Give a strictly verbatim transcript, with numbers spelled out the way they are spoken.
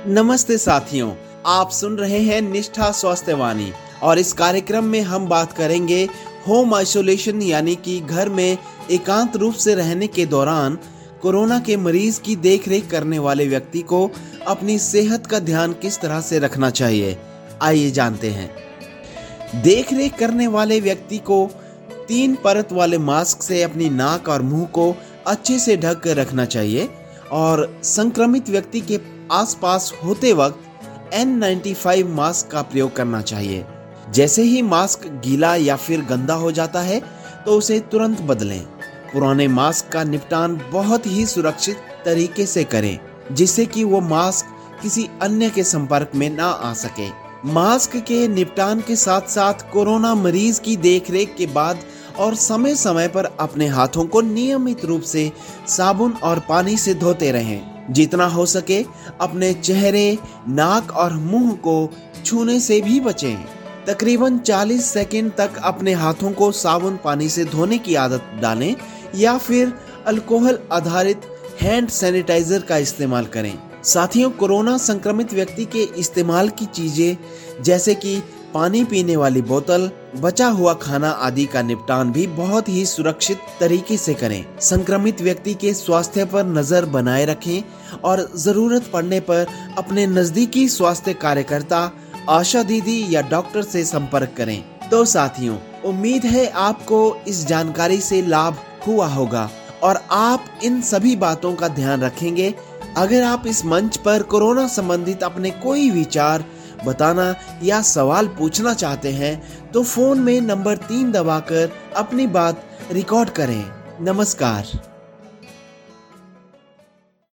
नमस्ते साथियों, आप सुन रहे हैं निष्ठा स्वास्थ्य वाणी और इस कार्यक्रम में हम बात करेंगे होम आइसोलेशन यानी कि घर में एकांत रूप से रहने के दौरान कोरोना के मरीज की देखरेख करने वाले व्यक्ति को अपनी सेहत का ध्यान किस तरह से रखना चाहिए। आइए जानते हैं। देखरेख करने वाले व्यक्ति को तीन परत वाले मास्क से अपनी नाक और मुंह को अच्छे से ढक कर रखना चाहिए और संक्रमित व्यक्ति के आसपास होते वक्त एन नाइंटी फाइव मास्क का प्रयोग करना चाहिए। जैसे ही मास्क गीला या फिर गंदा हो जाता है तो उसे तुरंत बदलें। पुराने मास्क का निपटान बहुत ही सुरक्षित तरीके से करें जिससे कि वो मास्क किसी अन्य के संपर्क में ना आ सके। मास्क के निपटान के साथ साथ कोरोना मरीज की देखरेख के बाद और समय समय पर अपने हाथों को नियमित रूप से साबुन और पानी से धोते रहें। जितना हो सके अपने चेहरे, नाक और मुंह को छूने से भी बचें। तकरीबन चालीस सेकंड तक अपने हाथों को साबुन पानी से धोने की आदत डालें या फिर अल्कोहल आधारित हैंड सैनिटाइजर का इस्तेमाल करें। साथियों, कोरोना संक्रमित व्यक्ति के इस्तेमाल की चीजें जैसे कि पानी पीने वाली बोतल, बचा हुआ खाना आदि का निपटान भी बहुत ही सुरक्षित तरीके से करें। संक्रमित व्यक्ति के स्वास्थ्य पर नजर बनाए रखें और जरूरत पड़ने पर अपने नजदीकी स्वास्थ्य कार्यकर्ता, आशा दीदी या डॉक्टर से संपर्क करें। तो साथियों, उम्मीद है आपको इस जानकारी से लाभ हुआ होगा और आप इन सभी बातों का ध्यान रखेंगे। अगर आप इस मंच पर कोरोना संबंधित अपने कोई विचार बताना या सवाल पूछना चाहते हैं तो फोन में नंबर तीन दबाकर अपनी बात रिकॉर्ड करें। नमस्कार।